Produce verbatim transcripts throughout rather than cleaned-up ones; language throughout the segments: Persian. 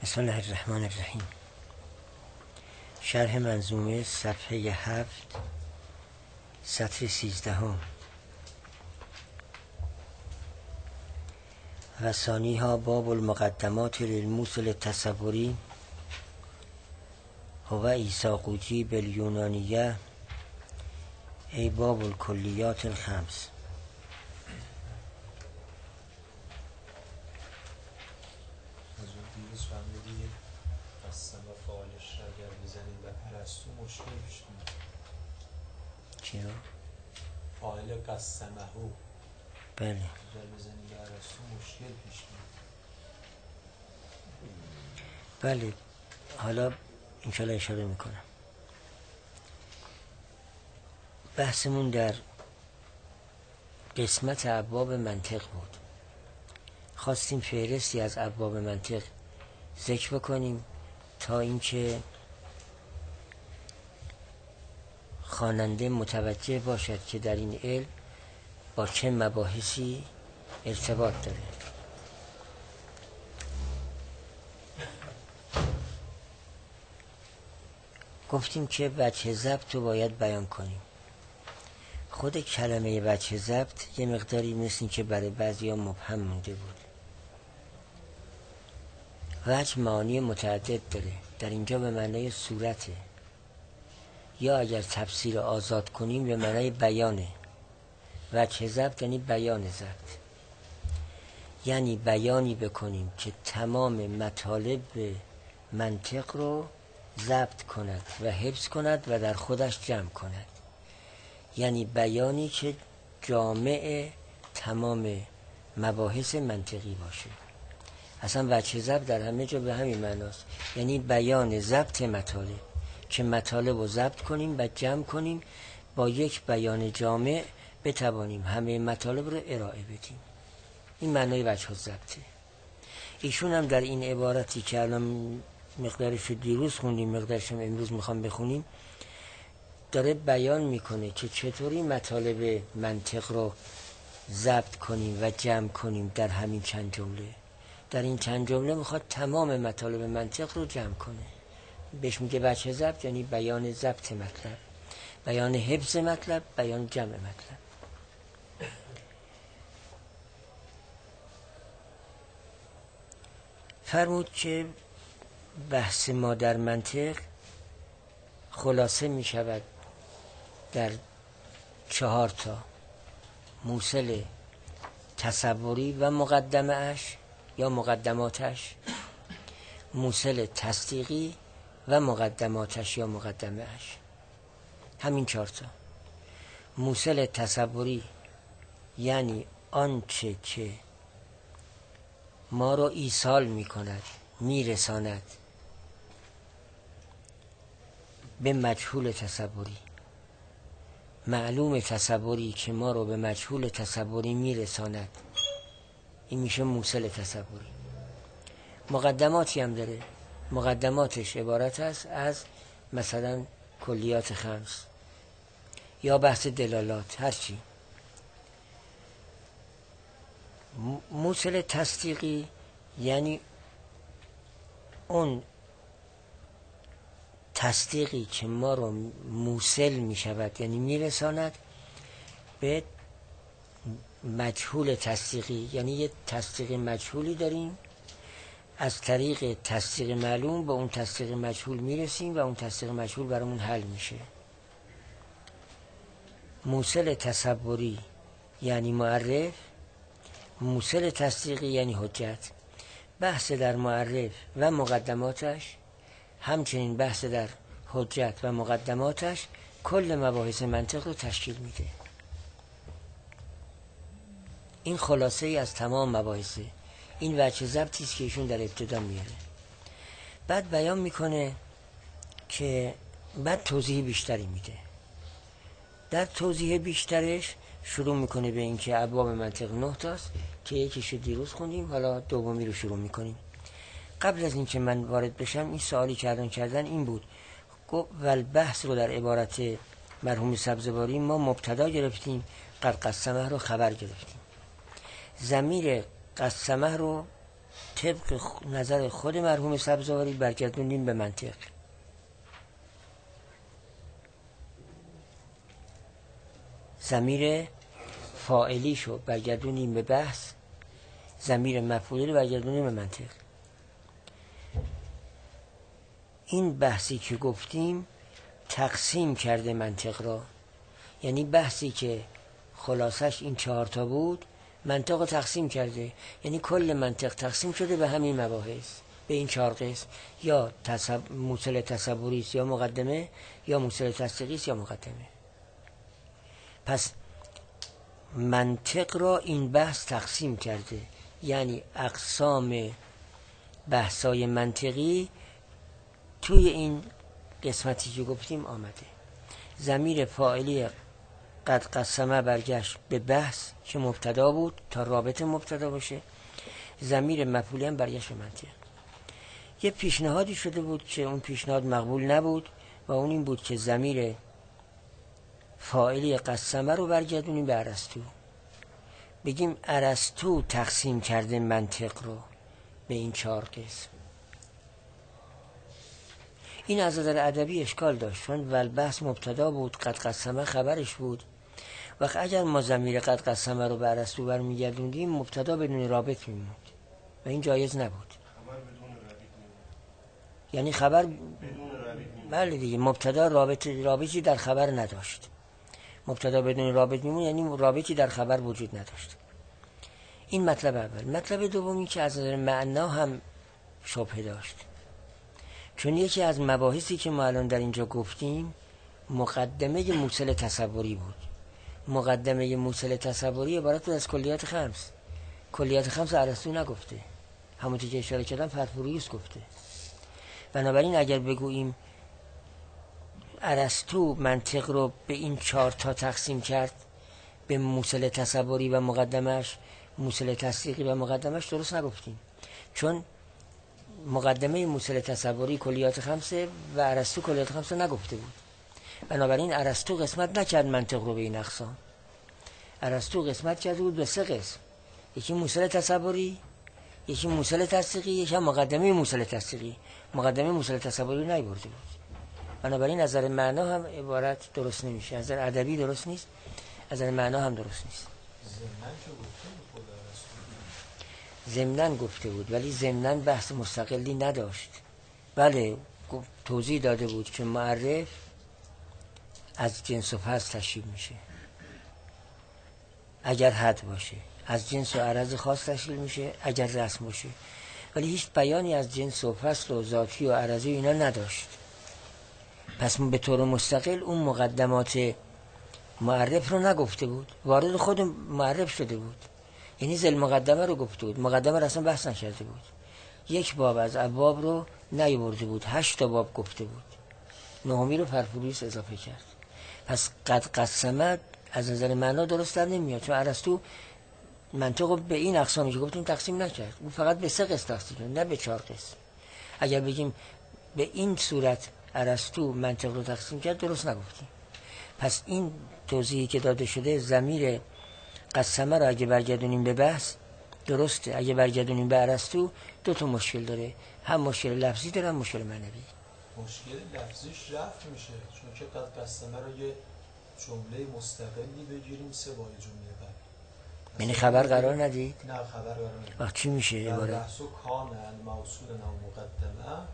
بسم الله الرحمن الرحیم. شرح منظومه صفحه هفت سطر سیزدهم. و ثانیها باب المقدمات للموصل التصوری هو ایساقوطی بالیونانیه ای باب الکلیات الخمس. چی رو؟ فاعل قسمهو بله اگر بزنید به ارسطو مشکل پیش میاد. بله حالا انشاءالله اشاره میکنم. بحثمون در قسمت ابواب منطق بود. خواستیم فهرستی از ابواب منطق ذکر بکنیم تا اینکه خواننده متوجه باشد که در این علم با چه مباحثی ارتباط داره. گفتیم که وجه ضبط رو باید بیان کنیم. خود کلمه وجه ضبط یه مقداری مثل این که برای بعضیا مبهم مونده بود. وجه معانی متعدد داره. در اینجا به معنای صورته، یا اگر تفسیر آزاد کنیم به معنای بیانه. وجه ضبط یعنی بیان ضبط، یعنی بیانی بکنیم که تمام مطالب منطق رو ضبط کند و حفظ کند و در خودش جمع کند. یعنی بیانی که جامع تمام مباحث منطقی باشه. اصلا وجه ضبط در همه جا به همین معناست، یعنی بیان ضبط مطالب، که مطالب رو ضبط کنیم و جمع کنیم با یک بیان جامع بتوانیم همه مطالب رو ارائه بدیم. این معنای وجه ضبطه. ایشون هم در این عبارتی که الان مقدارش دیروز خوندیم، مقدارش هم امروز میخوام بخونیم، داره بیان میکنه که چطوری مطالب منطق رو ضبط کنیم و جمع کنیم در همین چند جمله. در این چند جمله میخواد تمام مطالب منطق رو جمع کنه. بهش میگه وجه ضبط، یعنی بیان ضبط مطلب، بیان حفظ مطلب، بیان جمع مطلب. فرمود که بحث ما در منطق خلاصه می شود در چهار تا موصل تصوری و مقدمه اش یا مقدماتش، موصل تصدیقی و مقدماتش یا مقدمه اش. همین چهار تا. موصل تصوری یعنی آنچه که ما رو ایصال می کند، می رساند به مجهول تصوری. معلوم تصوری که ما رو به مجهول تصوری می رساند، این میشه موصل تصوری. مقدماتی هم داره. مقدماتش عبارت است از مثلا کلیات خمس یا بحث دلالات، هرچی. موصل تصدیقی یعنی اون تصدیقی که ما رو موصل می شود، یعنی می رساند به مجهول تصدیقی. یعنی یه تصدیق مجهولی داریم، از طریق تصدیق معلوم به اون تصدیق مجهول می رسیم و اون تصدیق مجهول برامون حل میشه. موصل تصوری یعنی معرف، موصل تصدیقی یعنی حجت. بحث در معرف و مقدماتش، همچنین بحث در حجت و مقدماتش کل مباحث منطق رو تشکیل میده. این خلاصه ای از تمام مباحثه. این وجه ضبطی است که ایشون در ابتدا میاره. بعد بیان میکنه که بعد توضیح بیشتری میده. در توضیح بیشترش شروع میکنه به این که ابواب منطق نه تاست که یکیشو دیروز خوندیم، حالا دومی رو شروع میکنیم. قبل از این که من وارد بشم این سوالی که الان کردن این بود، والبحث رو در عبارت مرحوم سبزواری ما مبتدا گرفتیم، قد قسمه رو خبر گرفتیم. ضمیر قسمه رو طبق نظر خود مرحوم سبزواری برگردونیم به منطق. ضمیر فاعلی شو برگردونیم به بحث، ضمیر مفعولی رو برگردونیم به منطق. این بحثی که گفتیم تقسیم کرده منطق را، یعنی بحثی که خلاصش این چهار تا بود منطق رو تقسیم کرده، یعنی کل منطق تقسیم شده به همین مباحث، به این چهار قسم، یا تصب... موصل تصوری است یا مقدمه، یا موصل تصدیقی است یا مقدمه. پس منطق را این بحث تقسیم کرده، یعنی اقسام بحثای منطقی توی این قسمتی که گفتیم آمده. ضمیر فاعلی قد قسمه برگشت به بحث که مبتدا بود تا رابط مبتدا باشه، ضمیر مفعولی هم برگشت به منطق. یه پیشنهادی شده بود که اون پیشنهاد مقبول نبود و اون این بود که ضمیر فاعلی قسمه رو برگردونیم به ارسطو، بگیم ارسطو تقسیم کرده منطق رو به این چهار قسم. این از نظر ادبی اشکال داشت، چون والبحث مبتدا بود، قد قسمه خبرش بود. وقت اگر ما ضمیر قد قسمه رو به ارسطو برمیگردوندیم مبتدا بدون رابط میموند و این جایز نبود. خبر بدون رابط میموند، یعنی خبر بدون رابط میموند. بله دیگه، مبتدا رابط رابطی در خبر نداشت. مبتدا بدون رابط میموند یعنی رابطی در خبر وجود نداشت. این مطلب اول. مطلب دومی که از نظر معنا هم شبهه داشت، چون یکی از مباحثی که ما الان در اینجا گفتیم مقدمه موصل تصوری بود. مقدمه موصل تصوری عبارت بود از کلیات خمس. کلیات خمس ارسطو نگفته، همونطور که اشاره کردم پرفوریوس گفته. بنابراین اگر بگوییم ارسطو منطق رو به این چهار تا تقسیم کرد، به موصل تصوری و مقدمش، موصل تصدیقی و مقدمش، درست نگفتیم، چون مقدمه موصل تصوری کلیات خمسه و ارسطو کلیات خمسه نگفته بود. بنابراین ارسطو قسمت نکرد منطق رو به این اقسام. ارسطو قسمت کرده بود به سه قسم، یکی موصل تصوری، یکی موصل تصدیقی، یکی هم مقدمه موصل تصدیقی. مقدمه موصل تصوری نیورده بود. بنابراین از نظر معنا هم عبارت درست نمیشه، از نظر ادبی درست نیست، از نظر معنا هم درست نیست. ضمناً گفته بود ولی ضمناً بحث مستقلی نداشت. بله توضیح داده بود که معرف از جنس و فصل تشکیل میشه اگر حد باشه، از جنس و عرض خاص تشکیل میشه اگر رسم باشه، ولی هیچ بیانی از جنس و فصل و ذاتی و عرضی اینا نداشت. پس به طور مستقل اون مقدمات معرف رو نگفته بود، وارد خود معرف شده بود، یعنی ذل مقدمه رو گفته بود، مقدمه رو اصلا بحث نکرده بود. یک باب از ابواب رو نیاورده بود، هشت تا باب گفته بود، نهمی رو پرفوریوس اضافه کرد. پس قد قسمت از نظر معنا درست در نمیاد، چون ارسطو منطق رو به این اقسامی که گفتیم تقسیم نکرد، او فقط به سه قسم تقسیم کرد، نه به چهار قسم. اگر بگیم به این صورت ارسطو منطق رو تقسیم کرد درست نگفتیم. پس این توضیحی که داده شده ضمیر قسمه رو اگه برگردونیم به بحث درسته، اگه برگردونیم به ارسطو دو تا مشکل داره، هم مشکل لفظی داره هم مشکل معنوی. مشکل لفظیش رفع میشه، چون که قد قسمه رو یه جمله مستقلی بگیریم سه بای جمله بعد. یعنی خبر قرار ندید؟ نه خبر قرار ندید. وقت چی میشه در عباره؟ بحث و کان الموصول نو مقدمه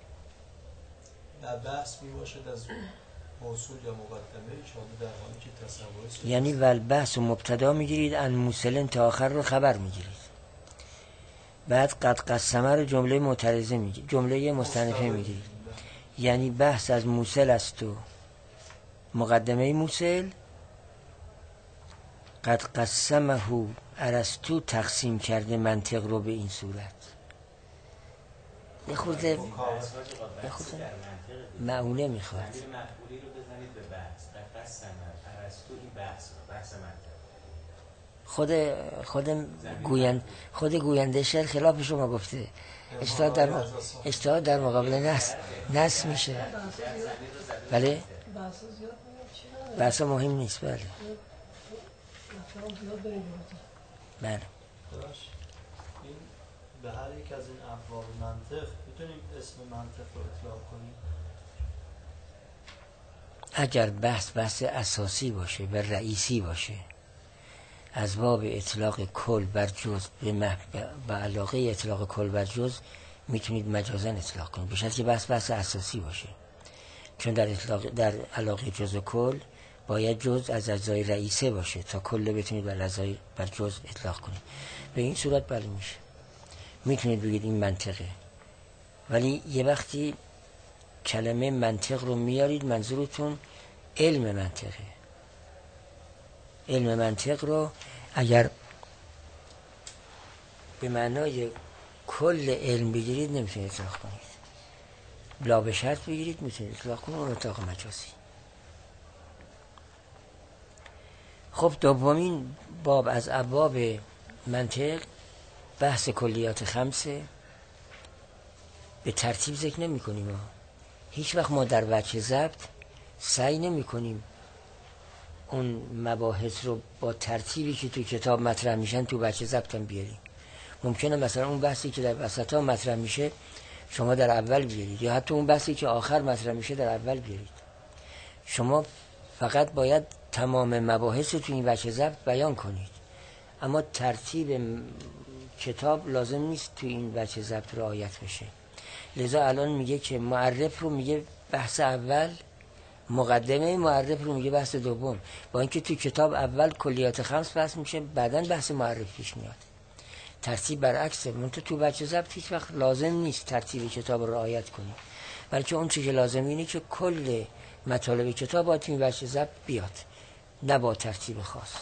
در بحث میباشد از موصول یا مقدمه که حالا در حالی که تصوری، یعنی ول بحث و مبتدا میگیرید، ان موصلن تا آخر رو خبر میگیرید، بعد قد قسمه رو جمله معترضه میگیرید، جمله مستنفه میگیرید. یعنی بحث از موصل است و مقدمه موصل. قد قسمه ارسطو تقسیم کرده منطق رو به این صورت. یه خورده یه خورده معونه میخواد. مفعولی رو بزنید به بحث. قد قسمه ارسطو این بحث بحث منطق. خود خود گویند خود گوینده شعر خلاف شما گفته، اجتهاد در م... اجتهاد در مقابل نص نص میشه. بله بحث مهم نیست. بله بله این به هر یک از این ابواب منطق میتونیم اسم منطق رو اطلاق کنیم؟ اگر بحث بحث اساسی باشه و رئیسی باشه، از باب اطلاق کل بر جز به, مح... به علاقه اطلاق کل بر جز میتونید مجازا اطلاق کنید، به شرطی که بحث بحث اساسی باشه. چون در اطلاق در علاقه جز و کل باید جز از اجزای رئیسه باشه تا کل بتونید بر اجزای بر جز اطلاق کنید. به این صورت بله میشه، میتونید بگید این منطقه. ولی یه وقتی کلمه منطق رو میارید منظورتون علم منطقه. علم منطق رو اگر به معنای کل علم بگیرید نمیتونید اطلاق کنید. لا به شرط بگیرید میتونید اطلاق کنید، اون اطلاق مجازی. خب دومین باب از ابواب منطق بحث کلیات خمسه. به ترتیب ذکر نمی کنیم. هیچ وقت ما در وجه ضبط سعی نمی کنیم اون مباحث رو با ترتیبی که تو کتاب مطرح میشن تو وجه ضبط هم بیاریم. ممکنه مثلا اون بحثی که در وسط ها مطرح میشه شما در اول بیارید، یا حتی اون بحثی که آخر مطرح میشه در اول بیارید. شما فقط باید تمام مباحث رو تو این وجه ضبط بیان کنید، اما ترتیب کتاب لازم نیست تو این وجه ضبط رعایت بشه. لذا الان میگه که معرف رو میگه بحث اول، مقدمه معرف رو میگه بحث دوم، با اینکه تو کتاب اول کلیات خمس بحث میشه، بعدن بحث معرف پیش میاد. ترتیب برعکسه. منتها تو وجه ضبط هیچ وقت لازم نیست ترتیب کتاب رو رعایت کنید، بلکه اون چیزی که لازم اینه که کل مطالب کتاب با تو وجه ضبط بیاد، نه با ترتیب خاص.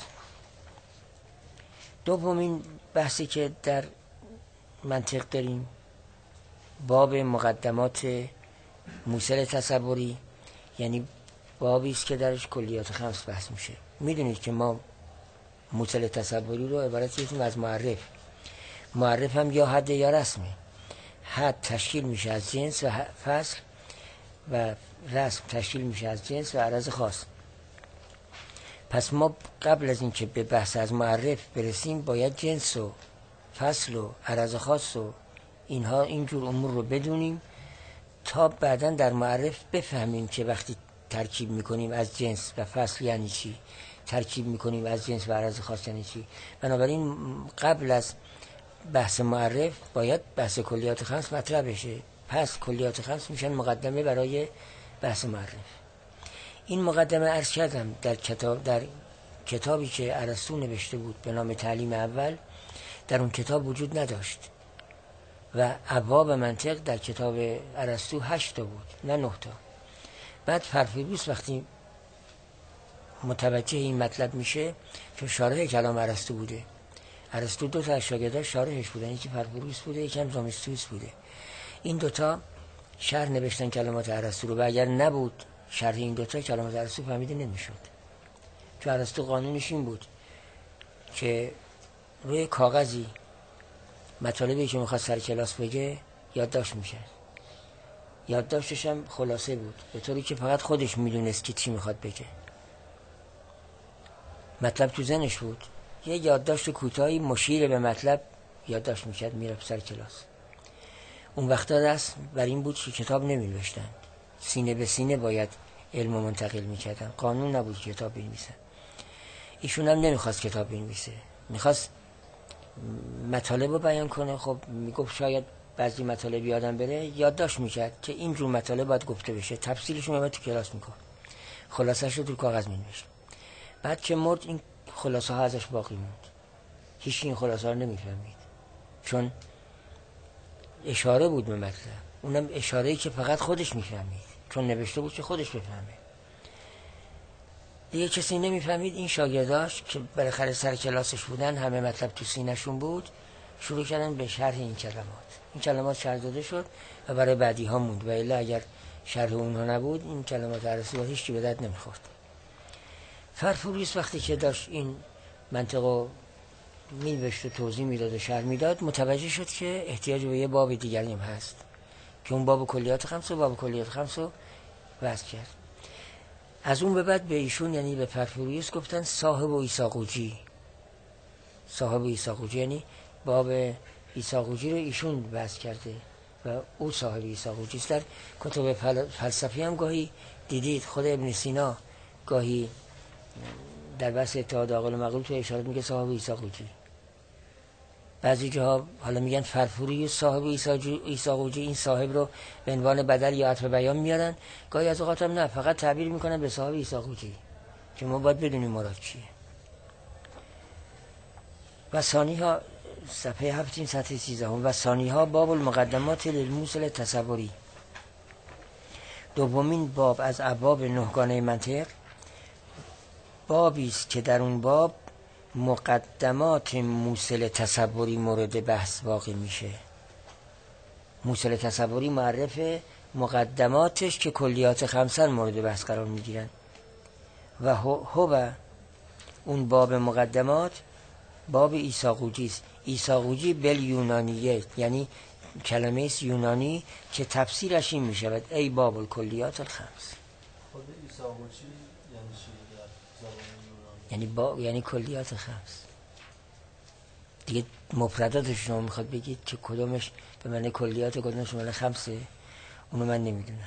دومین بحثی که در منطق داریم باب مقدمات موصل تصوری، یعنی بابی است که درش کلیات خمس بحث میشه. میدونید که ما موصل تصوری رو عبارت می‌کنیم از معرف. معرف هم یا حد یا رسمه. حد تشکیل میشه از جنس و فصل و رسم تشکیل میشه از جنس و عرض خاص. پس ما قبل از اینکه به بحث از معرف برسیم باید جنس و فصل و عرض خاص و اینها اینجور امور رو بدونیم تا بعداً در معرف بفهمیم که وقتی ترکیب میکنیم از جنس و فصل یعنی چی، ترکیب میکنیم از جنس و عرض خاص یعنی چی. بنابراین قبل از بحث معرف باید بحث کلیات خمس مطرح بشه، پس کلیات خمس میشن مقدمه برای بحث معرف. این مقدمه عرض کردم در کتاب در کتابی که ارسطو نوشته بود به نام تعلیم اول، در اون کتاب وجود نداشت و ابواب منطق در کتاب ارسطو هشت تا بود نه نه تا. بعد پرفیروس وقتی متوجه این مطلب میشه که شارح کلام ارسطو بوده، ارسطو دو تا از شاگرداش شارحش بودن، یکی پرفیروس بوده یکی هم زامستوس بوده. این دوتا شرح نوشتن کلمات ارسطو رو و اگر نبود شرح این دوتا کلمات ارسطو فهمیده نمیشد. تو ارسطو قانونش این بود که روی کاغذی مطالبی که میخواد سر کلاس بگه یادداشت میکرد. یادداشتش هم خلاصه بود به طوری که فقط خودش میدونست که چی میخواد بگه. مطلب تو ذهنش بود، یه یادداشت کوتاهی مشیر به مطلب یادداشت میکرد میرفت سر کلاس. اون وقتا دست بر این بود که کتاب نمی‌نوشتن، سینه به سینه باید علم منتقل میکردن، قانون نبود کتاب بنویسن. ایشون هم نمیخواست کتاب بنویسه، میخواست مطالب رو بیان کنه. خب میگفت شاید بعضی مطالب یادم بره، یادداشت میکرد که اینجور مطالب باید گفته بشه، تفصیلشون رو تو کلاس میکرد، خلاصش رو تو کاغذ مینوشت. بعد که مرد این خلاصه ها ازش باقی موند، هیچ این خلاصه ها رو نمیفهمید چون اشاره بود به مطلب، اونم اشاره‌ای که فقط خودش میفهمید چون نوشته بود که خودش بفهمه. دیگه کسی نمیفهمید. این شاگرداش که بالاخره سر کلاسش بودن، همه مطلب تو سینه‌شون بود، شروع کردن به شرح این کلمات. این کلمات شرح داده شد و برای بعدی ها موند و الا اگر شرح اونها نبود این کلمات ارسطو هیچ چی به درد نمیخورد. پرفیروس وقتی که داشت این منطقو می‌نوشت و توضیح میداد و شرح میداد، متوجه شد که احتیاج به یه باب دیگری هم هست که اون باب کلیات خمس و باب کلیات خمس رو وضع کرد. از اون به بعد به ایشون یعنی به پرفیروس گفتن صاحب و ایساقوجی. صاحب و ایساقوجی یعنی باب ایساقوجی رو ایشون بحث کرده و او صاحب ایساقوجی است. در کتب فلسفی هم گاهی دیدید خود ابن سینا گاهی در بحث اتحاد عاقل و معقول تو اشارات میگه صاحب ایساقوجی. بعضی جاها حالا میگن فرفوری صاحب ایساقوجی، این صاحب رو به عنوان بدل یا عطف بیان میارن. گاهی از اوقات هم نه، فقط تعبیر میکنن به صاحب ایساقوجی که ما باید بدونیم مراد چیه. و ثانی ها صفحه هفتین سطح سیزدهم و ثانی ها باب المقدمات للموصل تصوری. دومین باب از ابواب نهگانه منطق بابی است که در اون باب مقدمات موصل تصوری مورد بحث واقع میشه. موصل تصوری معرف مقدماتش که کلیات خمسه مورد بحث قرار میگیرن و هو اون باب مقدمات باب ایساقوجی است. ایساقوجی بل یونانیه، یعنی کلمه است یونانی که تفسیرش این میشود ای باب الکلیات الخمس. خود ایساقوجی یعنی چی در زبان یونانی؟ یعنی با یعنی کلیات خمس. دیگه مفرداتش شما میخواد بگید که کدومش به معنی کلیات و کدومش به معنی خمسه، اونو من نمیدونم.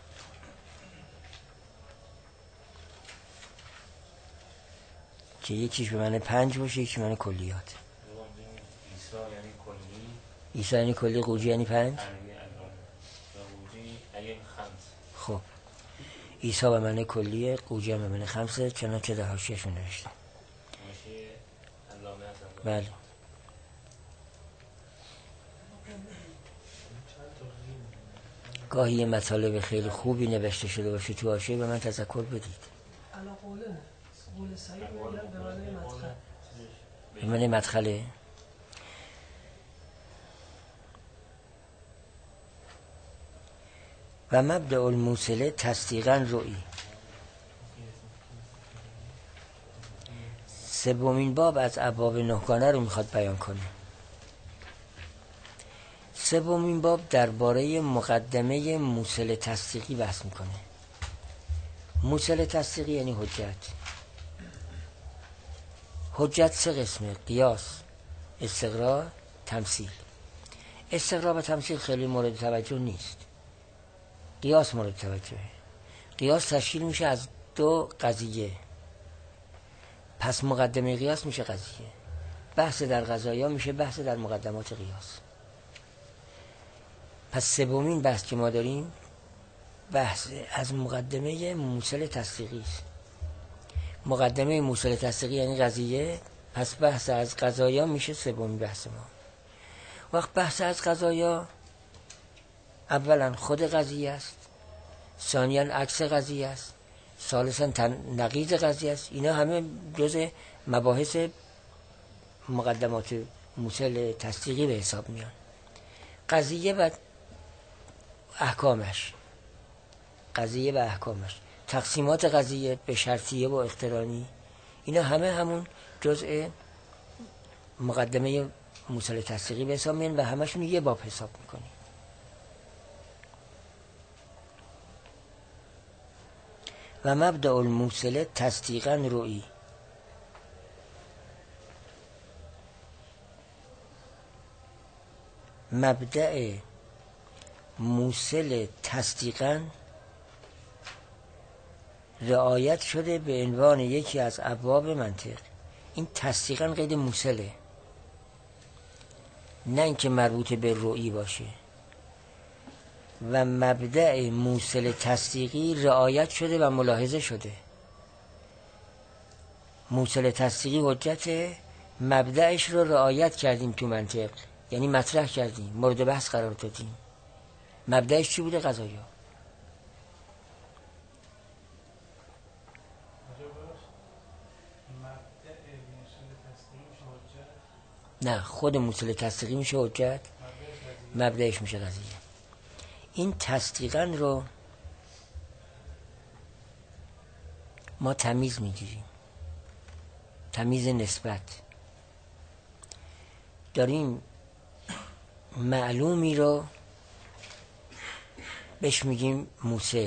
که یکیش به معنی پنج باشه، یکیش به معنی کلیات. عیسی یعنی کلی، عیسی یعنی کلی، قوجی یعنی پنج. قوجی یعنی خمس. خب عیسی به معنی کلیه، قوجی هم به معنی خمسه، چنانچه در حاشیه‌شون نوشته. حاشیه علامه حسن. بله. گاهی مطالب خیلی خوبی نوشته شده باشه تو حاشیه به من تذکر بدید. علا قوله قول سعید میگن به معنی مدخل. به معنی مدخله. و مبدأ الموصله تصدیقا رؤی. سومین باب از ابواب نهگانه رو میخواد بیان کنه. سومین باب درباره مقدمه موصل تصدیقی بحث میکنه. موصل تصدیقی یعنی حجت. حجت سه قسمه: قیاس، استقراء، تمثیل. استقراء و تمثیل خیلی مورد توجه نیست. قیاس مورد توجهه. قیاس تشکیل میشه از دو قضیه، پس مقدمه قیاس میشه قضیه. بحث در قضایا میشه بحث در مقدمات قیاس. پس سومین بحث که ما داریم بحث از مقدمه موصل تصدیقی است. مقدمه موصل تصدیقی یعنی قضیه، پس بحث از قضایا میشه سومین بحث ما. وقت بحث از قضایا اولا خود قضیه است، ثانیاً عکس قضیه است، ثالثاً نقیض قضیه است. اینا همه جزء مباحث مقدمات موصل تصدیقی به حساب میان. قضیه و احکامش، قضیه و احکامش، تقسیمات قضیه به شرطیه و اقترانی، اینا همه همون جزء مقدمه موصل تصدیقی به حساب میان و همشون یه باب حساب میکنی. و مبدأ الموصله تصدیقا رؤی. مبدأ موصل تصدیقا رعایت شده به عنوان یکی از ابواب منطق. این تصدیقا قید موصله، نه اینکه مربوط به رؤی باشه. و مبدأ موصل تصدیقی رعایت شده و ملاحظه شده. موصل تصدیقی حجت، مبدأش رو رعایت کردیم تو منطق، یعنی مطرح کردیم، مورد بحث قرار دادیم. مبدأش چی بوده؟ قضایا. نه، خود موصل تصدیقی میشه حجت، مبدأش میشه قضیه. این تصدیقاً رو ما تمیز میگیریم، تمیز نسبت. داریم معلومی رو بهش میگیم موصل،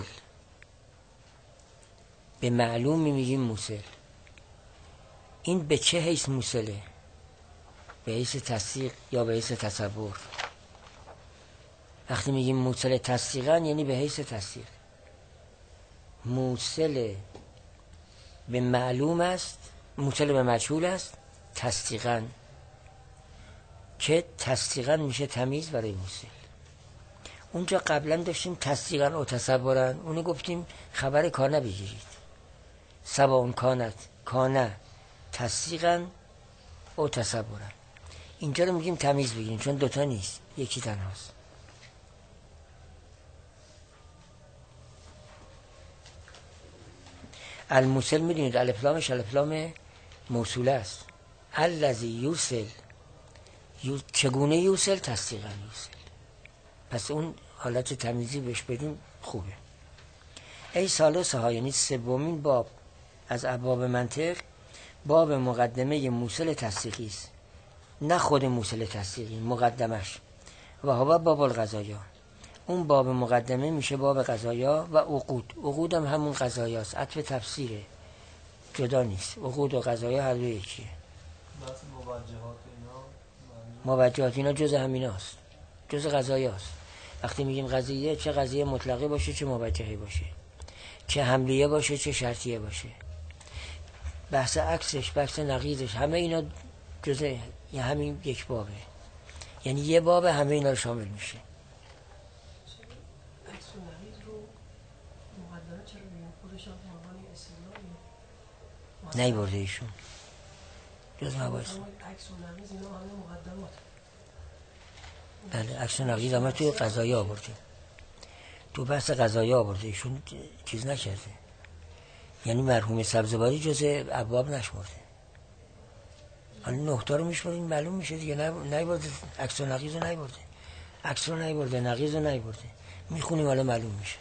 به معلومی میگیم موصل. این به چه حیث موصله؟ به حیث تصدیق یا به حیث تصور. وقتی میگیم موصل تصدیقا یعنی به حیث تصدیق. موصل به معلوم است، موصل به مجهول است تصدیقا، که تصدیقا میشه تمیز برای موصل. اونجا قبلا داشتیم تصدیقا و تصورا، اونو گفتیم خبر کانه بگیرید، سواء کانت کانه تصدیقا و تصورا. اینجا رو میگیم تمیز بگیریم چون دوتا نیست، یکی تنهاست. الموصل میدونید الف لامش الف لام موصوله است. الذی یوصل، یو... چگونه یوصل؟ تصدیقا یوصل. پس اون حالت تمیزی بهش بدیم خوبه. ای ثالثها، یعنی سومین باب از ابواب منطق، باب مقدمه موصل تصدیقی است، نه خود موصل تصدیقی، مقدمش. و هو باب القضایا، اون باب مقدمه میشه باب قضایا و عقود. عقود هم همون قضایاست، عطف تفسیره، جدا نیست. عقود و قضایا هر دو یکیه. بحث موجهات اینا موجهات اینا جز همیناست، جز قضایاست. وقتی میگیم قضیه، چه قضیه مطلقه باشه چه موجهه باشه، چه حملیه باشه چه شرطیه باشه، بحث عکسش بحث نقیضش، همه اینا جز یه همین یک بابه، یعنی یه باب همه اینا رو شامل میشه. عکس و نقیض رو مقدمه چرا بگیم؟ خودش هم عنوان استدلالیه نی برده ایشون جز مباحث. عکس و نقیض اینا همه مقدمات. بله عکس و نقیض همه توی قضایا آورده، تو بحث قضایا آورده، ایشون چیز نکرده. یعنی مرحوم سبزواری جز ابواب نشمرده. حالا نقطه رو میشماریم معلوم میشه دیگه. نیبرده عکس و نقیض رو نیبرده، عکس رو نیبرده، نقیض رو نیبرده، میخونیم حالا معلوم میشه.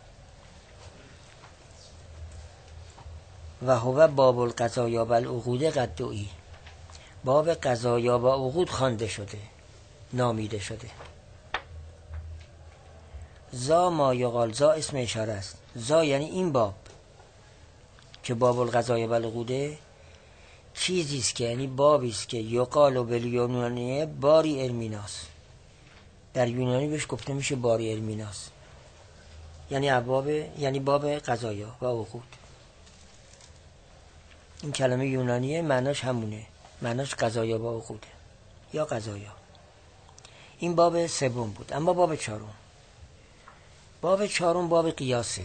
و هو باب القضایا و العقود قدعی، باب قضایا و عقود خوانده شده، نامیده شده. زا ما یقال، زا اسم اشاره است. زا یعنی این باب که باب القضایا و العقوده، چیزی است که یعنی بابی است که یقال و بالیونانیه باری ارمیناس، در یونانی بهش گفته میشه باری ارمیناس، یعنی ابواب، یعنی باب قضایا و عقود. این کلمه یونانیه معناش همونه، معناش قضایا و عقوده یا قضایا. این باب سوم بود. اما باب چهارم، باب چهارم باب قیاسه.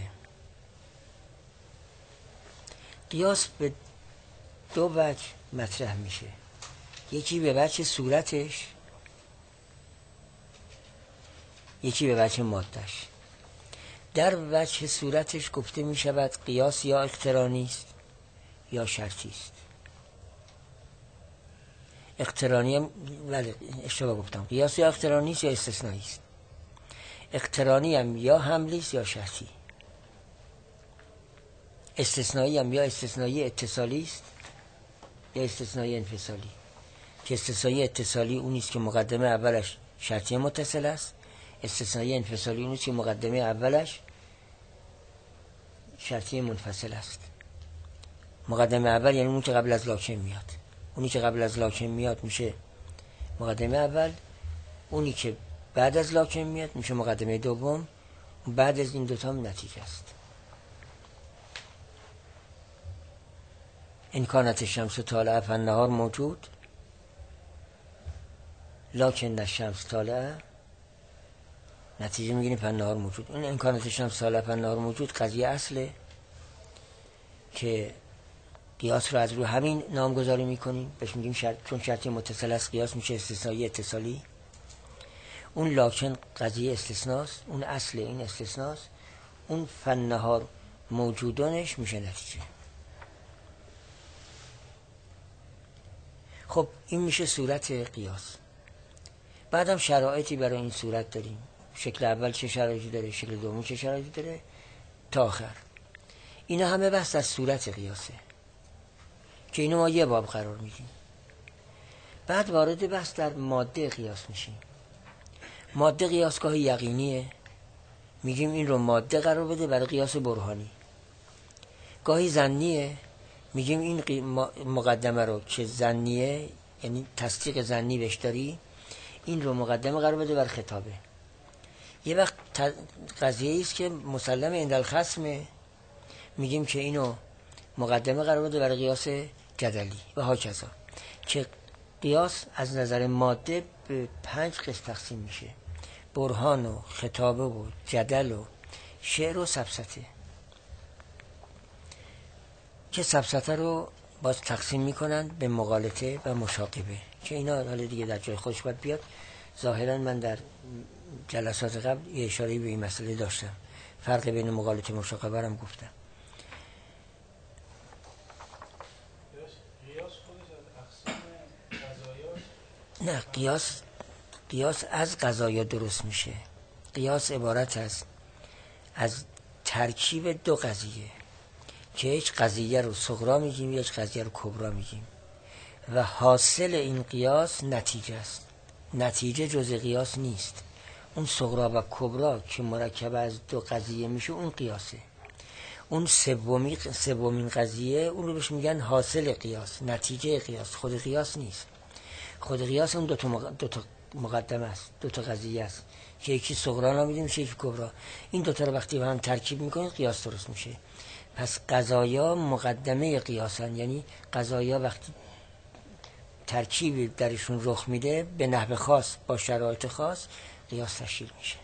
قیاس به دو وجه مطرح میشه، یکی به وجه صورتش، یکی به وجه مادهش. در وجه صورتش گفته میشود قیاس یا اقترانی است یا شرطی است. اقترانی هم ولی اشتباه گفتم، قیاس یا اقترانی است یا استثنایی است. اقترانی هم یا حملی است یا شرطی. استثنایی هم یا استثنایی اتصالی است یا استثنایی انفصالی. که استثنایی اتصالی اونی است که مقدمه اولش شرطی متصل است، استثنایی انفصالی اونی است که مقدمه اولش شرطی منفصل است. مقدمه اول یعنی اون که قبل از لاکن میاد، اونی که قبل از لاکن میاد میشه مقدمه اول، اونی که بعد از لاکن میاد میشه مقدمه دوم. بعد از این دوتا هم نتیجه است. این کانت الشمس طالعه فالنهار موجود، لکن الشمس طالعه، نتیجه میگیریم فالنهار موجود. این این کانت الشمس طالعه فالنهار موجود قضیه اصله که قیاس رو از رو همین نامگذاری میکنیم، بهش میگیم شرط، چون شرطی متصل است قیاس میشه استثنایی اتصالی. اون لاکن قضیه استثناست، اون اصل این استثناست. اون فالنهار موجودانش میشه نتیجه. خب این میشه صورت قیاس. بعدم شرایطی برای این صورت داریم. شکل اول چه شرایطی داره، شکل دوم چه شرایطی داره تا آخر. اینا همه بحث از صورت قیاسه که اینو ما یه باب قرار میدیم. بعد وارد بحث در ماده قیاس میشیم. ماده قیاس گاهی یقینیه، میگیم این رو ماده قرار بده برای قیاس برهانی. گاهی ظنیه، میگیم این مقدمه رو که ظنیه یعنی تصدیق ظنی بهش داری، این رو مقدمه قرار بده بر خطابه. یه وقت قضیه است که مسلم عند الخصم، میگیم که اینو مقدمه قرار بده برای قیاس جدلی و هاکذا، که قیاس از نظر ماده به پنج قسم تقسیم میشه: برهان و خطابه و جدل و شعر و سبسطه، که سبسطه رو باز تقسیم میکنن به مغالطه و مشاقبه، که اینا حالا دیگه در جای خودش باید بیاد. ظاهرا من در جلسات قبل یه اشاره به این مسئله داشتم، فرق بین مغالطه و مشاقبه هم گفتم. نه، قیاس قیاس از قضایا درست میشه. قیاس عبارت است از ترکیب دو قضیه، که یک قضیه رو صغرا میگیم، یک قضیه رو کبرا میگیم، و حاصل این قیاس نتیجه است. نتیجه جز قیاس نیست. اون صغرا و کبرا که مرکب از دو قضیه میشه اون قیاسه. اون سومی سومین قضیه اون رو بهش میگن حاصل قیاس، نتیجه قیاس، خود قیاس نیست. خود قیاس اون دو تا مق... دو تا مقدمه است، دو تا قضیه است که یکی صغرا نامیدیم، یکی کبرا. این دو تا رو وقتی با هم ترکیب میکنید قیاس درست میشه. پس قضایا مقدمه قیاسن، یعنی قضایا وقتی ترکیب درشون رخ میده به نحو خاص با شرایط خاص، قیاس تشکیل میشه.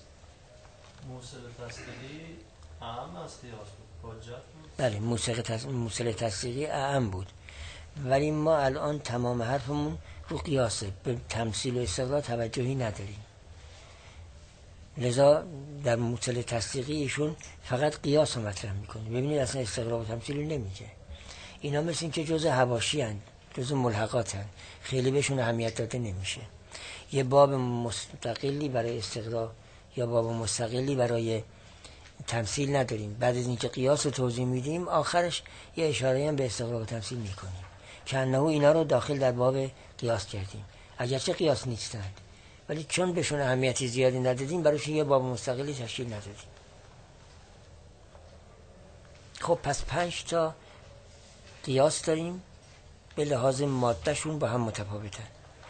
موصل تصدیقی اعم از قیاس بود، حجت بود. بله، موصل تص... موصل تصدیقی اعم بود، ولی ما الان تمام حرفمون رو قیاسه، به تمثیل و استقرار توجهی نداریم. لذا در موصل تصدیقی ایشون فقط قیاس رو مطرح میکنه. ببینید اصلا استقرار و تمثیل رو نمیگه. اینا مثل این که جز حواشی هن، جز ملحقات هن، خیلی بهشون اهمیت داده نمیشه. یه باب مستقلی برای استقرار یا باب مستقلی برای تمثیل نداریم. بعد از اینکه قیاس رو توضیح میدیم آخرش یه اشاره هم به استقرار و تمثیل میکنیم که انه اینا رو داخل در باب قیاس کردیم، اگرچه قیاس نیستند، ولی چون بهشون اهمیتی زیادی ندادیم برایشون یه باب مستقلی تشکیل ندادیم. خب پس پنج تا قیاس داریم، به لحاظ مادهشون با هم متفاوتن.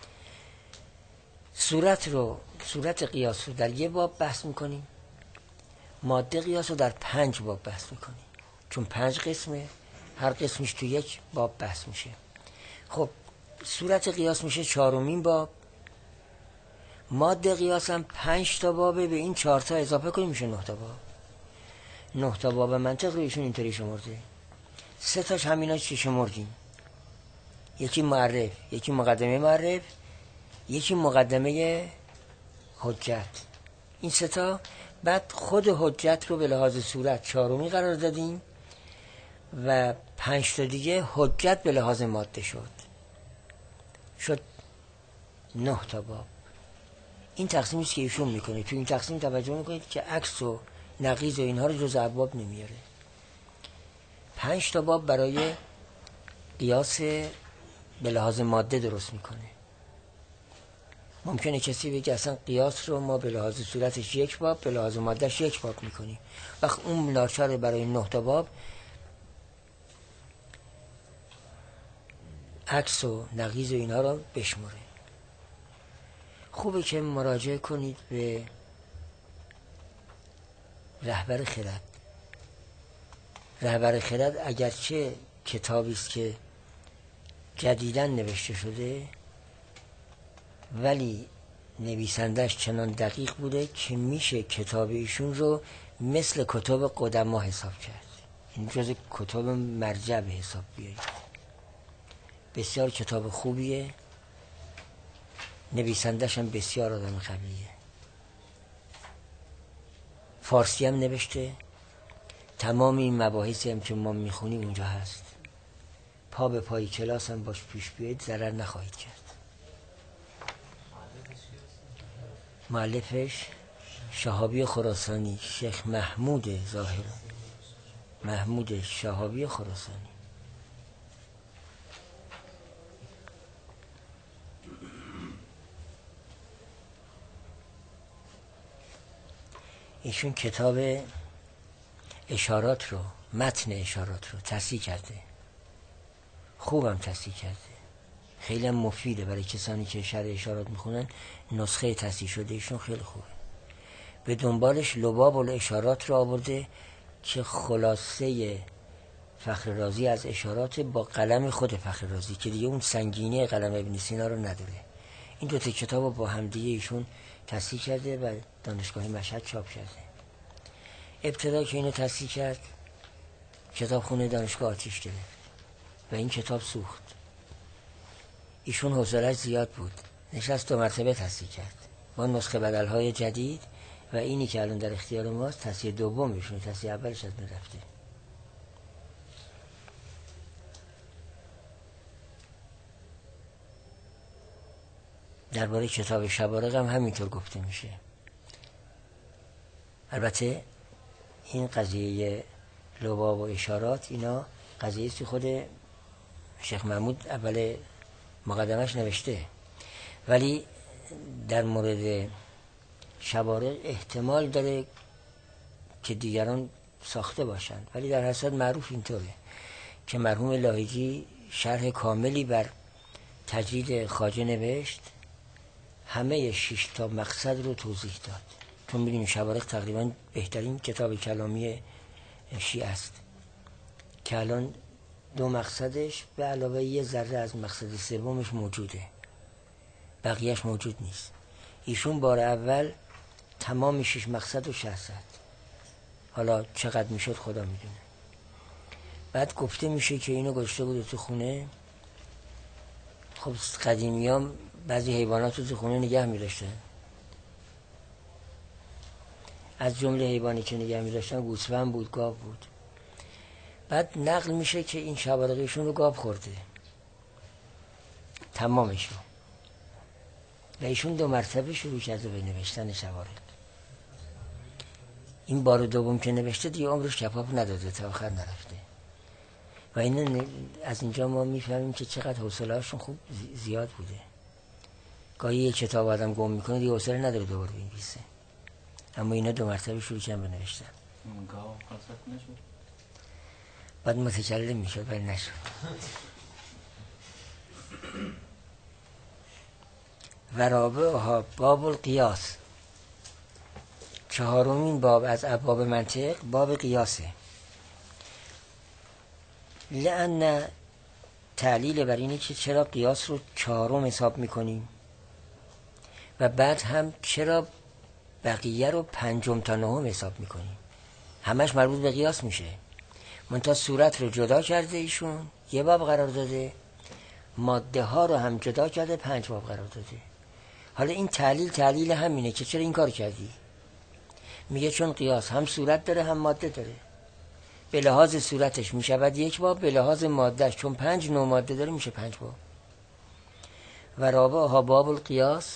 صورت رو صورت قیاس رو در یه باب بحث میکنیم، ماده قیاس رو در پنج باب بحث میکنیم، چون پنج قسمه، هر قسمش تو یک باب بحث میشه. خب صورت قیاس میشه چهارمین باب، ماده قیاس هم پنج تا بابه، به این چهار تا اضافه کنیم میشه نه تا باب. نه تا باب منطق رو ایشون اینطوری شمرده. سه تاش همینا چی شمردیم؟ یکی معرف، یکی مقدمه معرف، یکی مقدمه حجت. این سه تا. بعد خود حجت رو به لحاظ صورت چهارمی قرار دادیم و پنج تا دیگه حجت به لحاظ ماده شد. شد نه تا باب. این تقسیمی است که ایشون میکنه. تو این تقسیم توجه میکنید که عکس و نقیض و اینها رو جز ابواب نمیاره. پنج تا باب برای قیاس به لحاظ ماده درست میکنه. ممکنه کسی بگه اصلا قیاس رو ما به لحاظ صورتش یک باب، به لحاظ مادهش یک باب میکنیم. وقت اون لاچار برای نه تا باب عکس و نقیض و اینها رو بشمره. خوبه که مراجعه کنید به رهبر خرد. رهبر خرد اگرچه کتابی است که جدیداً نوشته شده، ولی نویسندش چنان دقیق بوده که میشه کتاب ایشون رو مثل کتاب قدما حساب کرد. این جز کتاب مرجع به حساب بیارید. بسیار کتاب خوبیه، نویسندش هم بسیار آدم قویه. فارسی هم نوشته. تمام این مباحثی هم که ما میخونیم اونجا هست. پا به پای کلاس هم باش پیش بیایید، ضرر نخواهید کرد. مؤلفش شهابی خراسانی، شیخ محمود ظاهر، محمود شهابی خراسانی. ایشون کتاب اشارات رو، متن اشارات رو تصحیح کرده، خوبم تصحیح کرده. خیلی هم مفیده برای کسانی که شرح اشارات میخونن. نسخه تصحیح شده ایشون خیلی خوبه. به دنبالش لباب الاشارات رو آورده که خلاصه فخر رازی از اشارات با قلم خود فخر رازی که دیگه اون سنگینی قلم ابن سینا رو نداره. این دو تا کتاب رو با همدیگه ایشون تصحیح کرده و دانشگاه مشهد چاپ کرده. ابتدا که اینو تصحیح کرد کتاب خونه دانشگاه آتیش گرفت و این کتاب سوخت. ایشون حوصله‌اش زیاد بود، نشست دو مرتبه تصحیح کرد با نسخه بدل‌های جدید و اینی که الان در اختیار ماست تصحیح دوم ایشون، تصحیح اولش از بین رفته. درباره کتاب شبارق هم همینطور گفته میشه. البته این قضیه لباب و اشارات اینا قضیه است که خود شیخ محمود اول مقدمش نوشته، ولی در مورد شبارق احتمال داره که دیگران ساخته باشند، ولی در حسد معروف اینطوره که مرحوم لاهیجی شرح کاملی بر تجرید خواجه نوشت، همه شش تا مقصد رو توضیح داد. چون می‌بینیم شبارق تقریبا بهترین کتاب کلامی شیعه است که الان دو مقصدش به علاوه یه ذره از مقصد سومش موجوده، بقیهش موجود نیست. ایشون بار اول تمام شش مقصد رو شرح زد، حالا چقدر میشد خدا میدونه. بعد گفته میشه که اینو گذاشته بود تو خونه. خب قدیمیام بعضی حیوانات رو تو خونه نگه می‌داشتن، از جمله حیوانی که نگه می‌داشتن گوسفند بود، گاو بود. بعد نقل میشه که این شبارقیشون رو گاو خورده تمامشون و ایشون دو مرتبه شروع کرده به نوشتن شبارق. این بار دوم که نوشته دیگه عمرش کفاف نداده، تا آخر نرفته. و این از اینجا ما میفهمیم که چقدر حوصله‌هاشون خوب زیاد بوده. گاهی یک کتاب آدم گم میکنه دیگه حوصله نداره دوباره بنویسه، اما اینا دو مرتبه شروع کردن به نوشتن. گاو حضرت نشد، بعد متکلم میشد ولی نشد. و رابعها باب القیاس، چهارمین باب از ابواب منطق باب قیاسه. لأن تعلیل بر اینه که چرا قیاس رو چهارم حساب میکنیم و بعد هم چرا بقیه رو پنجم تا نهم حساب میکنیم. همش مربوط به قیاس میشه، منتها صورت رو جدا کرده ایشون یه باب قرار داده، ماده ها رو هم جدا کرده پنج باب قرار داده. حالا این تعلیل تعلیل همینه که چرا این کار کردی. میگه چون قیاس هم صورت داره هم ماده داره، به لحاظ صورتش میشود یک باب، به لحاظ مادهش چون پنج نوع ماده داره میشه پنج باب. و رابعها باب القیاس،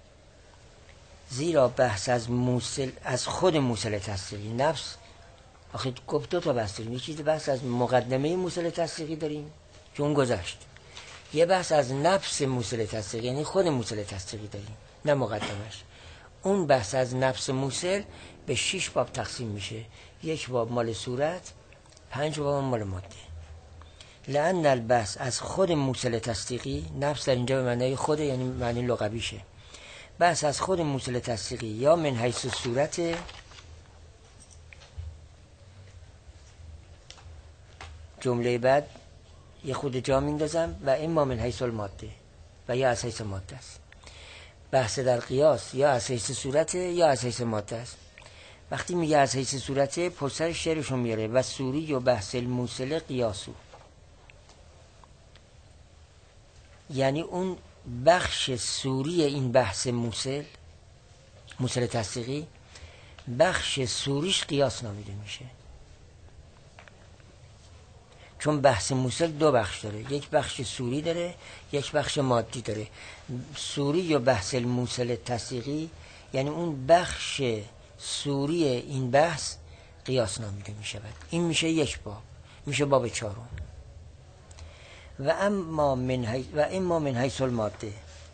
زیرا بحث از موصل، از خود موصل تصدیقی نفس، آخه گفت دو تا بحث داریم. یکی بحث از مقدمه موصل تصدیقی داریم که اون گذشت، یه بحث از نفس موصل تصدیقی یعنی خود موصل تصدیقی داریم نه مقدمش. اون بحث از نفس موصل به شش باب تقسیم میشه، یک باب مال صورت، پنج باب مال ماده. لأن البحث از خود موصل تصدیقی، نفس در اینجا به معنی خود یعنی معنی لغویشه، بحث از خود موصل تصدیقی یا من حیث صورت، جمله بعد یه خود جا میندازم، و اما من حیث الماده و یا از حیث ماده است. بحث در قیاس یا از حیث صورت یا از حیث ماده است. وقتی میگه از حیث صورت پسر شعرشو میاره و سوری و بحث الموصل قیاسو، یعنی اون بخش سوری این بحث موصل موصل تصدیقی، بخش سوریش قیاس نامیده میشه. چون بحث موصل دو بخش داره، یک بخش سوری داره یک بخش مادی داره. سوری یا بحث الموصل تصدیقی یعنی اون بخش سوری این بحث قیاس نامیده میشه. این میشه یک باب، میشه باب چهارم. و اما من حیث و اما من حیث الماده،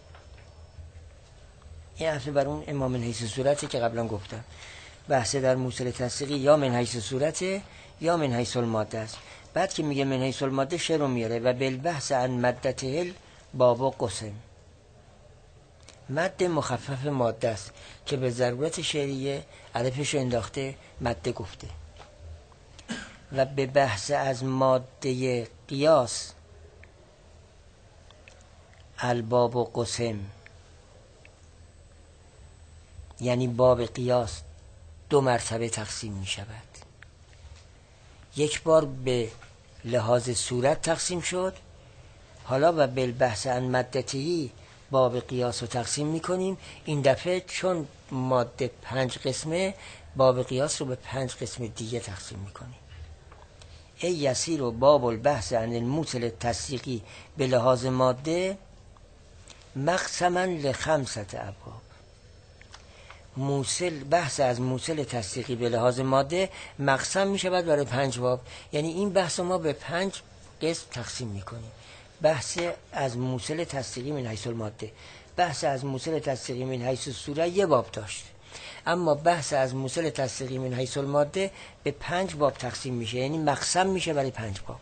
این اصل بر اون اما من حیث صورتی که قبلا گفتم، بحث در موصل تصدیقی یا من حیث صورت یا من حیث الماده است. بعد که میگه من حیث الماده شعر رو میاره و بالبحث عن مدته باب و قسم. مد مخفف ماده است که به ضرورت شعریه الفش انداخته مده گفته و به بحث از ماده قیاس الباب و قسم، یعنی باب قیاس دو مرتبه تقسیم می شود. یک بار به لحاظ صورت تقسیم شد، حالا و بالبحث عن مدتی باب قیاس رو تقسیم می کنیم. این دفعه چون ماده پنج قسمه، باب قیاس رو به پنج قسم دیگه تقسیم می کنیم. ای یسیر و باب البحث عن الموصل تصدیقی به لحاظ ماده مقسما لخمسة ابواب. موصل، بحث از موصل تصدیقی به لحاظ ماده مقسم می شود برای پنج باب، یعنی این بحث ما به پنج قسم تقسیم می کنیم. بحث از موصل تصدیقی من حیث الماده، بحث از موصل تصدیقی من حیث الصوره یه باب داشت، اما بحث از موصل تصدیقی من حیث الماده به پنج باب تقسیم میشه، یعنی مقسم میشه برای پنج باب.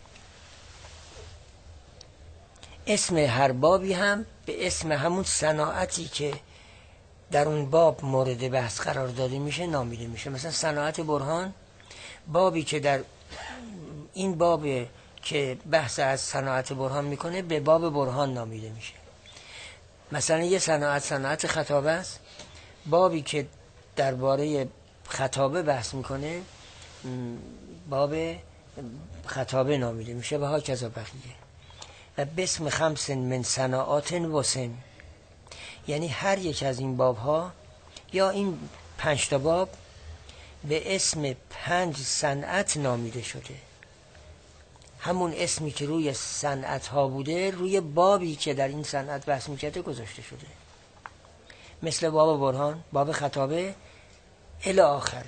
اسم هر بابی هم به اسم همون صناعتی که در اون باب مورد بحث قرار داده میشه نامیده میشه. مثلا صناعت برهان، بابی که در این باب که بحث از صناعت برهان میکنه به باب برهان نامیده میشه. مثلا یه صناعت صناعت خطابه است، بابی که درباره خطابه بحث میکنه باب خطابه نامیده میشه و ها کذا بقیه. و بسم خمس من صناعات وسم، یعنی هر یک از این باب ها یا این پنج تا باب به اسم پنج صنعت نامیده شده. همون اسمی که روی صنعت ها بوده روی بابی که در این صنعت بحث میکرده گذاشته شده. مثل باب برهان، باب خطابه الی آخره.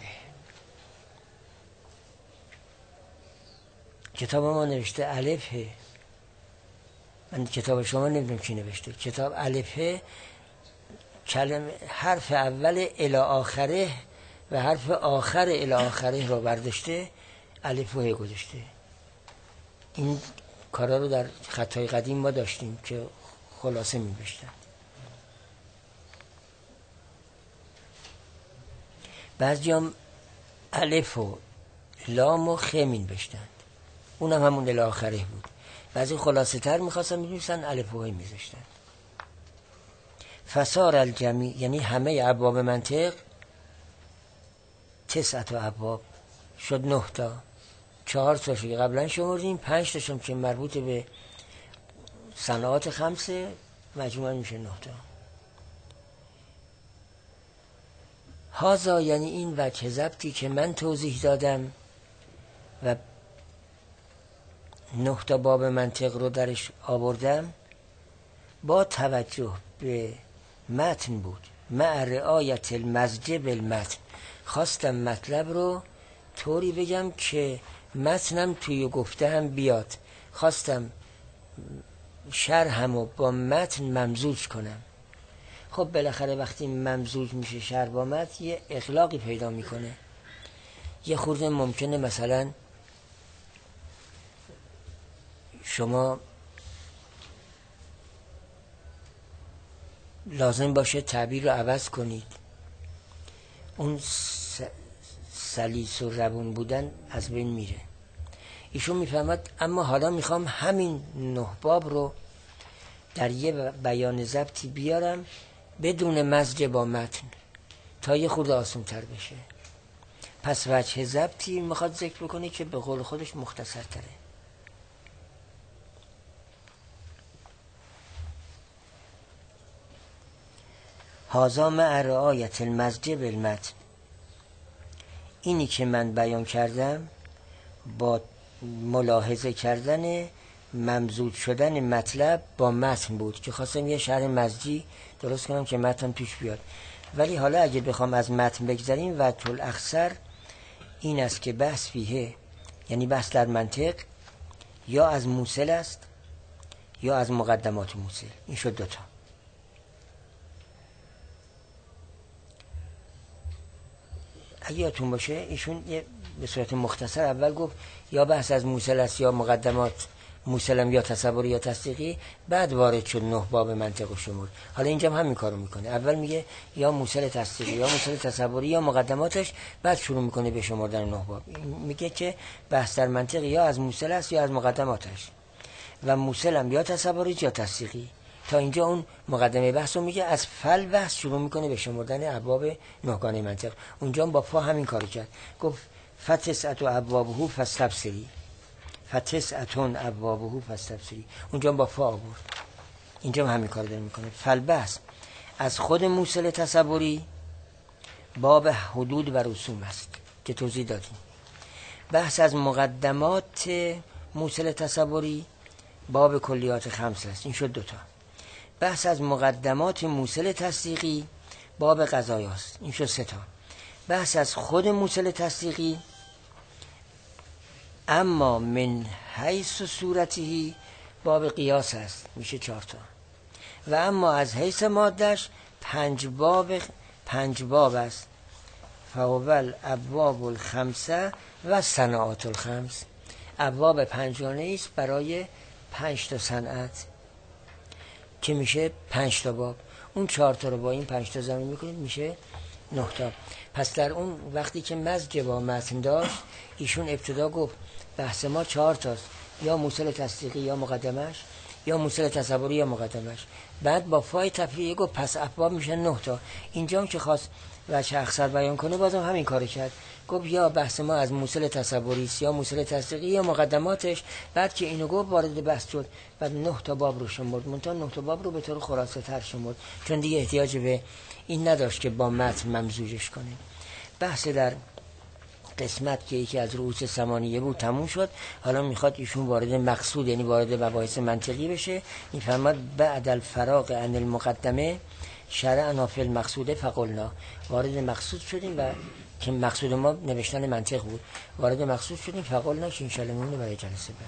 کتاب ما نوشته الف ه، من کتاب شما نمیدونم کی نوشته. کتاب الف ه کلمه حرف اول الی آخره و حرف آخر الی آخره رو برداشته الف و ه گذاشته. این کارا رو در خطای قدیم ما داشتیم که خلاصه می‌نوشتن. بعضی هم الف و لام و خ می‌نوشتند، اونم همون الی آخره بود. بعضی خلاصه تر می‌خواستن می‌نوشتن الف و ه می‌ذاشتن. فصار الجمیع، یعنی همه ابواب منطق تسعت و ابواب شد، نه تا. چهار تاشو که قبلا شمردیم، پنج تاشم که مربوط به صناعات خمسه، مجموعا میشه نه تا. هازا یعنی این وجه ضبطی که من توضیح دادم و نه تا باب منطق رو درش آوردم با توجه به متن بود. مع رعایت المزج بالمتن، خواستم مطلب رو طوری بگم که متنم توی گفته هم بیاد. خواستم شرحم رو با متن ممزوج کنم. خب بالاخره وقتی ممزوج میشه شرح با متن یه اخلاقی پیدا میکنه. یه خورده ممکنه مثلا شما لازم باشه تعبیر رو عوض کنید، اون سلیس و روون بودن از بین میره. ایشون میفهمد اما حالا میخوام همین نه باب رو در یه بیان ضبطی بیارم بدون مزج با متن تا یه خورده آسان تر بشه. پس وجه ضبطی میخواد ذکر بکنه که به قول خودش مختصر تره. هازا مع رعایت المزج بالمتن، اینی که من بیان کردم با ملاحظه کردن ممزوج شدن مطلب با متن بود که خواستم یه شرح مزجی درست کنم که متن توش بیاد. ولی حالا اگه بخوام از متن بگذاریم و طول اخصر این است که بحث فیه، یعنی بحث در منطق، یا از موصل است یا از مقدمات موصل. این شد دوتا. اگه یادتون باشه ایشون یه به صورت مختصر اول گفت یا بحث از موصل است یا مقدمات موصلم یا تصوری یا تصدیقی، بعد وارد شد نه باب منطق و شمول. حالا اینجا هم همین کارو میکنه، اول میگه یا موصل تصدیقی یا موصل تصوری یا مقدماتش، بعد شروع میکنه به شمردن نه باب. میگه که بحث در منطق یا از موصل است یا از مقدماتش، و موصلم یا تصوری یا تصدیقی. تا اینجا اون مقدمه بحث رو میگه. از فل بحث شروع میکنه به شمردن ابواب نهگانه منطق. اونجا با فا همین کارو کرد، گفت فتسعت و ابوابه فاستبصری، فتسعتون ابوابه فاستبصری. اونجا با فا آورد، اینجا همین کارو داره میکنه. فل بحث از خود موصل تصوری باب حدود و رسوم است که توضیح دادیم. بحث از مقدمات موصل تصوری باب کلیات خمس است، این شد دوتا. بحث از مقدمات موصل تصدیقی باب قضایاست، این شد سه تا. بحث از خود موصل تصدیقی اما من حیث صورتی باب قیاس است، میشه چهار تا. و اما از حیث مادهش پنج باب پنج باب است. فاول ابواب الخمسه و صناعات الخمس، ابواب پنجگانه است برای پنج تا صنعت که میشه پنج تا باب. اون چهار تا رو با این پنج تا ضرب میکنید میشه نه تا. پس در اون وقتی که مزج با متن داشت، ایشون ابتدا گفت بحث ما چهار تاست، یا موصل تصدیقی یا مقدمش، یا موصل تصوری یا مقدمش. بعد با فای تفریعی گفت پس ابواب میشن نه تا. اینجا هم که خواست وجه اخصر بیان کنه بازم همین کارو کرد، گفت یا بحث ما از موصل تصوری است یا موصل تصدیقی یا مقدماتش. بعد که اینو گفت وارد بحث شد، بعد نه تا باب رو شمرد. منتها نه تا باب رو به طور خلاصه تر شمرد، چون دیگه احتیاج به این نداشت که با متن ممزوجش کنه. بحث در قسمت که یکی از رؤوس ثمانیه بود تموم شد. حالا میخواد ایشون وارد مقصود، یعنی وارد مباحث منطقی بشه. میفرماد بعد الفراغ عن المقدمه شرعنا فی المقصود فقلنا، وارد مقصود شدیم و که مقصود ما نوشتن منطق بود، وارد مقصود شدیم فقلنا که انشاءالله میمونه برای جلسه بعد.